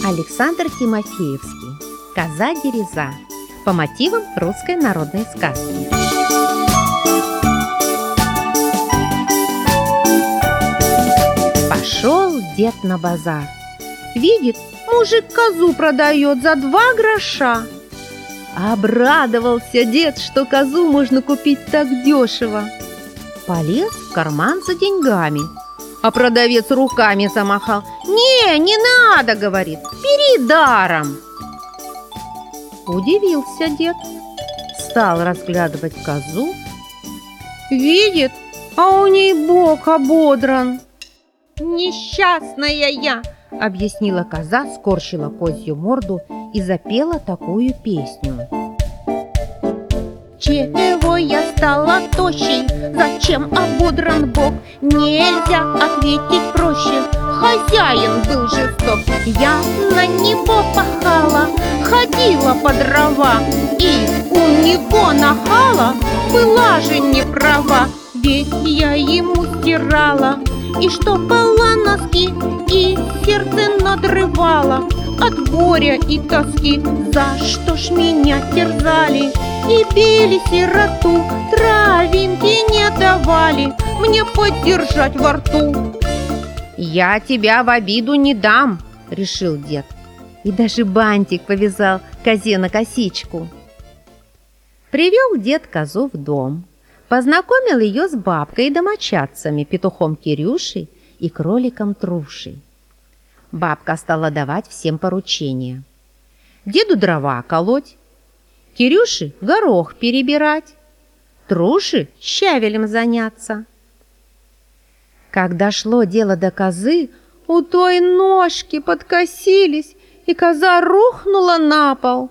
Александр Тимофеевский. «Коза-дереза» по мотивам русской народной сказки. Пошел дед на базар. Видит, мужик козу продает за 2 гроша. Обрадовался дед, что козу можно купить так дешево. Полез в карман за деньгами, а продавец руками замахал. Не надо, говорит, бери даром. Удивился дед, стал разглядывать козу. Видит, а у ней бок ободран. «Несчастная я!» — объяснила коза, скорчила козью морду и запела такую песню. «Чего я стала тощей? Зачем ободран бок? Нельзя ответить проще. Хозяин был жесток. Я на него пахала, ходила по дрова, и у него нахала была же не права. Ведь я ему стирала и штопала носки, и сердце надрывала от горя и тоски. За что ж меня терзали и били сироту, травинки не давали мне подержать во рту?» «Я тебя в обиду не дам», — решил дед, и даже бантик повязал козе на косичку. Привел дед козу в дом, познакомил ее с бабкой и домочадцами, петухом Кирюшей и кроликом Трушей. Бабка стала давать всем поручения: деду дрова колоть, Кирюше горох перебирать, Труше щавелем заняться. Когда шло дело до козы, у той ножки подкосились, и коза рухнула на пол.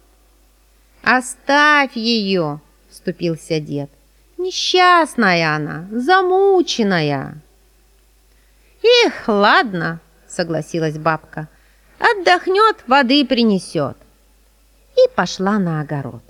«Оставь ее!» — вступился дед. «Несчастная она, замученная». «Эх, ладно!» — согласилась бабка. «Отдохнет, воды принесет». И пошла на огород.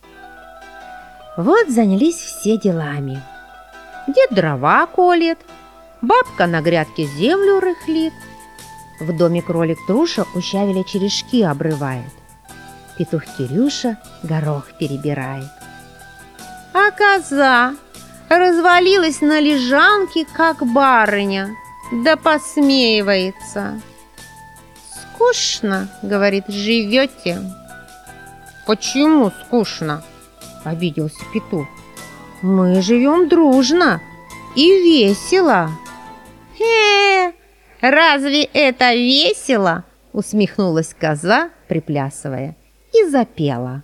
Вот занялись все делами. Дед дрова колет, бабка на грядке землю рыхлит, в доме кролик Труша у щавеля черешки обрывает, петух Кирюша горох перебирает. А коза развалилась на лежанке, как барыня, да посмеивается. «Скучно, — говорит, — живете». «Почему скучно?» — обиделся петух. «Мы живем дружно и весело». Разве это весело?» — усмехнулась коза, приплясывая, и запела.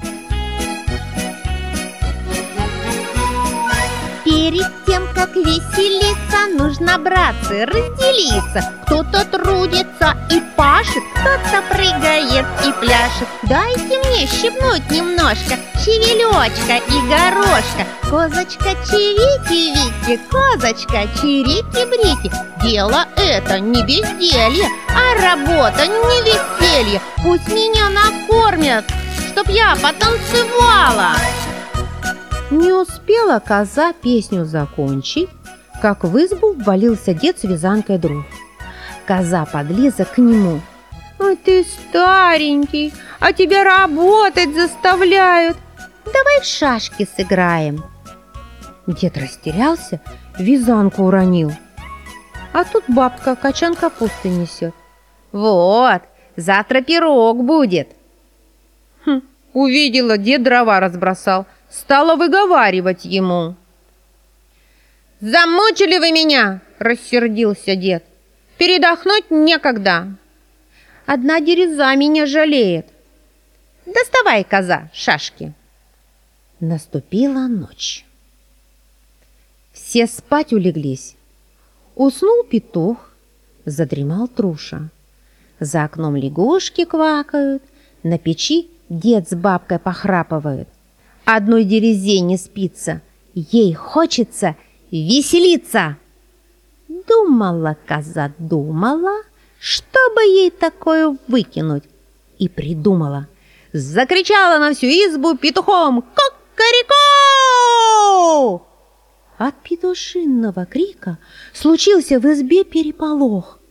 «Перед тем, как веселиться, нужно, братцы, разделиться. Кто-то трудится и пашет, кто-то прыгает и пляшет. Дайте мне щипнуть немножко щавелечка и горошка. Козочка чирики-вики, козочка чирики-брики. Дело это не безделье, а работа не веселье. Пусть меня накормят, чтоб я потанцевала». Не успела коза песню закончить, как в избу ввалился дед с вязанкой дров. Коза подлезла к нему. «Ой, ты старенький, а тебя работать заставляют. Давай в шашки сыграем». Дед растерялся, вязанку уронил. А тут бабка качан капусты несет. «Вот, завтра пирог будет». Увидела, дед дрова разбросал, стала выговаривать ему. «Замучили вы меня!» — рассердился дед. «Передохнуть некогда. Одна дереза меня жалеет. Доставай, коза, шашки». Наступила ночь. Все спать улеглись. Уснул петух, задремал Труша. За окном лягушки квакают, на печи дед с бабкой похрапывают. Одной дерезе не спится, ей хочется веселиться. Думала коза, думала, чтобы ей такое выкинуть, и придумала. Закричала на всю избу петухом: «Ку-ка-ре-ку!» От петушиного крика случился в избе переполох.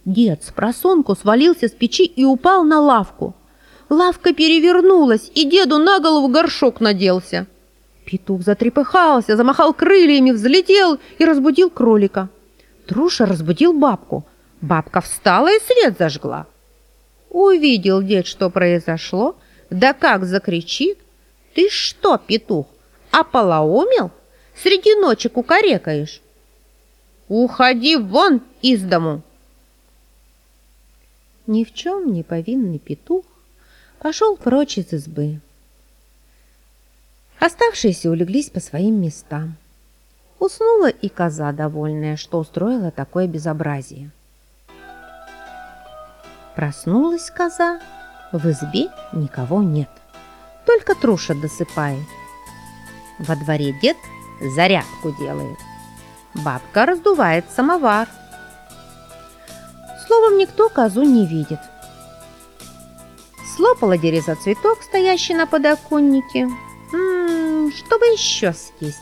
Дед спросонку свалился с печи и упал на лавку. Лавка перевернулась, и деду на голову горшок наделся. Петух затрепыхался, замахал крыльями, взлетел и разбудил кролика. Труша разбудил бабку. Бабка встала и свет зажгла. Увидел дед, что произошло, да как закричит: «Ты что, петух, ополоумел? Среди ночи кукарекаешь? Уходи вон из дому!» Ни в чем не повинный петух пошел прочь из избы. Оставшиеся улеглись по своим местам. Уснула и коза, довольная, что устроила такое безобразие. Проснулась коза, в избе никого нет, только Труша досыпает. Во дворе дед зарядку делает, бабка раздувает самовар. Словом, никто козу не видит. Слопала дереза цветок, стоящий на подоконнике, чтобы еще съесть.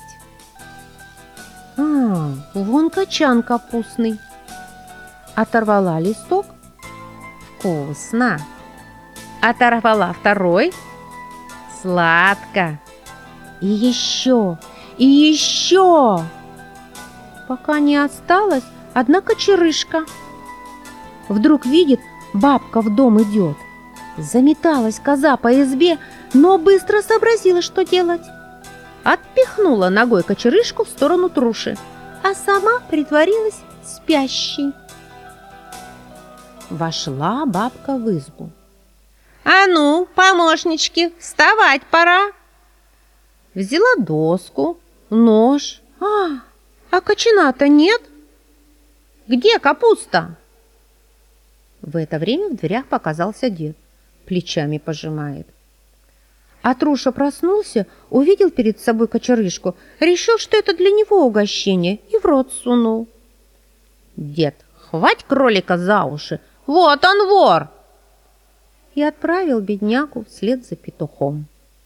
Вон качан капустный. Оторвала листок. Вкусно. Оторвала второй. Сладко. И еще, и еще. Пока не осталась одна кочерышка. Вдруг видит, бабка в дом идет. Заметалась коза по избе, но быстро сообразила, что делать. Отпихнула ногой кочерышку в сторону Труши, а сама притворилась спящей. Вошла бабка в избу. «А ну, помощнички, вставать пора!» Взяла доску, нож. А кочана-то нет. Где капуста? В это время в дверях показался дед. Плечами пожимает. А Труша проснулся, увидел перед собой кочерышку, решил, что это для него угощение, и в рот сунул. Дед: «Хвать кролика за уши! Вот он вор!» И отправил беднягу вслед за петухом.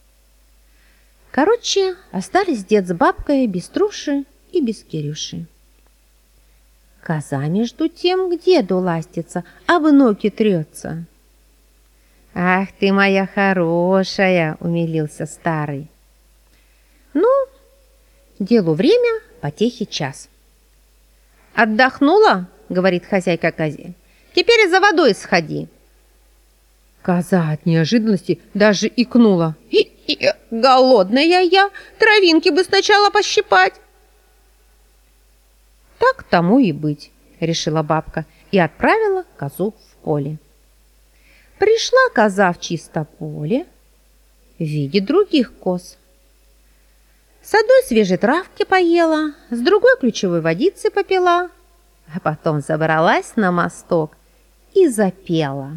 Короче, остались дед с бабкой без Труши и без Кирюши. Коза, между тем, к деду ластится, а в ноги трется. «Ах ты моя хорошая!» — умилился старый. «Ну, делу время, потехи час». «Отдохнула?» — говорит хозяйка козе. «Теперь за водой сходи». Коза от неожиданности даже икнула. «Голодная я, травинки бы сначала пощипать». «Так тому и быть», — решила бабка и отправила козу в поле. Пришла коза в чисто поле, видит других коз. С одной свежей травки поела, с другой ключевой водицы попила, а потом забралась на мосток и запела.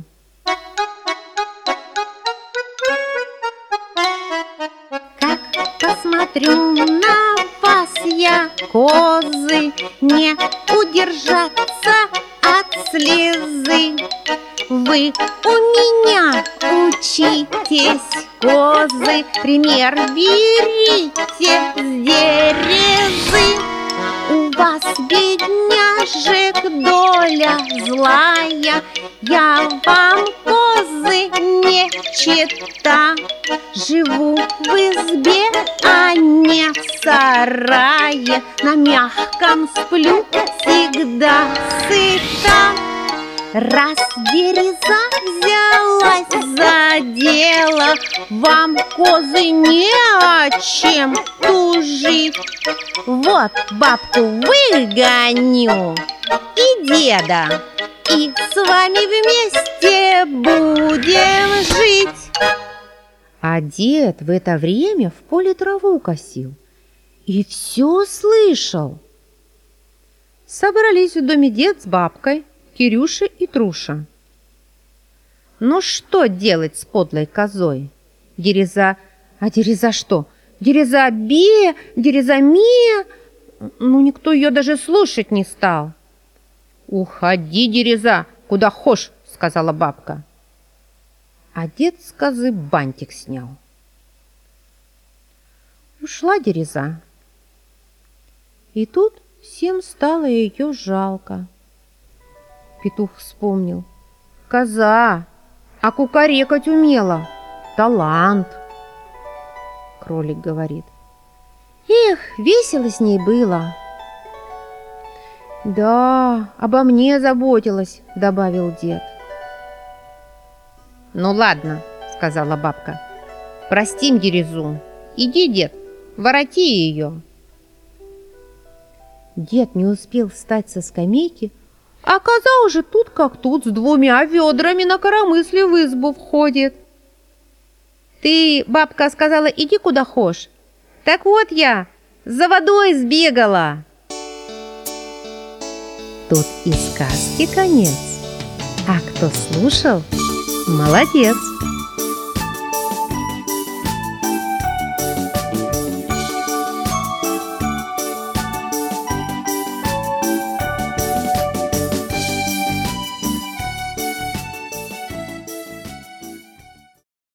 Как посмотрю на вас я, козы, не удержаться от слезы. Вы у меня учитесь, козы, пример берите с дерезы. У вас, бедняжек, доля злая, я вам, козы, не чета. Живу в избе, а не в сарае, на мягком сплю, всегда сыта. Раз дереза взялась за дело, вам, козы, не о чем тужить. Вот бабку выгоню и деда, и с вами вместе будем жить. А дед в это время в поле траву косил и все слышал. Собрались в доме дед с бабкой, Кирюша и Труша. Ну что делать с подлой козой? Дереза... А дереза что? Дереза бе, дереза ме. Ну, никто ее даже слушать не стал. «Уходи, дереза, куда хошь», — сказала бабка. А дед с козы бантик снял. Ушла дереза. И тут всем стало ее жалко. Петух вспомнил. Коза, а кукарекать умела. Талант. Кролик говорит. Эх, весело с ней было. Да, обо мне заботилась, добавил дед. Ну ладно, сказала бабка. Простим Дерезу. Иди, дед, вороти ее. Дед не успел встать со скамейки, а коза уже тут как тут с 2 ведрами на коромысле в избу входит. Ты, бабка, сказала, иди куда хошь. Так вот я за водой сбегала. Тут и сказки конец. А кто слушал, молодец.